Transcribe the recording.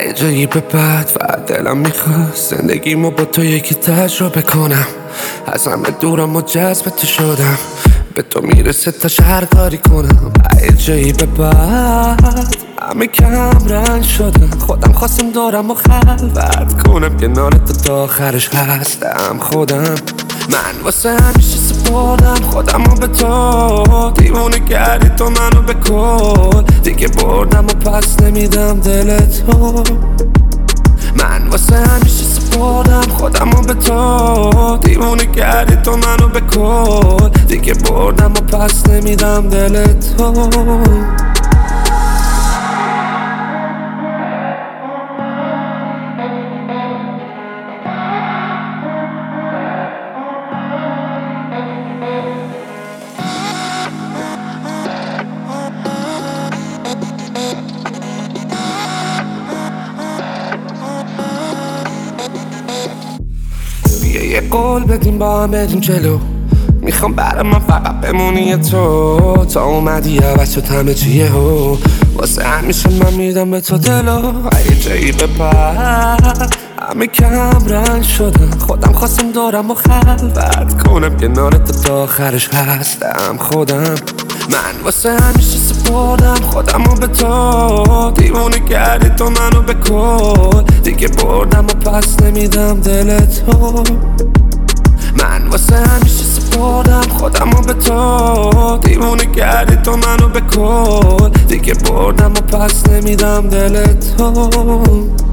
یه جایی به بعد فقط دلم میخواست زندگیمو با تو یکی تجربه کنم. از همه دورم و جذب تو شدم، به تو میرسه تا هر کاری کنم. یه جایی به بعد همه کم رنگ شدم، خودم خواستم دورم و خلوت کنم. کنار تو تا آخرش هستم خودم. من واسه همیشه سپردم خودم رو به تو، دیوونه کردی تو منو به کل. دیگه بردم و پس نمیدم دل تو. من واسه همیشه سپردم خودم رو به تو، دیوونه کردی تو منو به کل. دیگه بردم و پس نمیدم دل تو. یه قول بدیم با هم بریم جلو، میخوام برای من فقط بمونی تو. تا اومدی عوض شد همه چیه هو، واسه همیشه من میدم به تو دلو. یه جایی به بعد همه کم رنگ شدم، خودم خواستم دورم و خلوت کنم. کنار تو تا آخرش هستم خودم. من واسه همیشه سپردم خودم رو به تو، دیوونه کردی تو منو به کل. دیگه بردم و پس نمیدم دل تو. من واسه همیشه سپردم خودم رو به تو، دیوونه کردی تو منو به کل. دیگه بردم و پس نمیدم دل تو.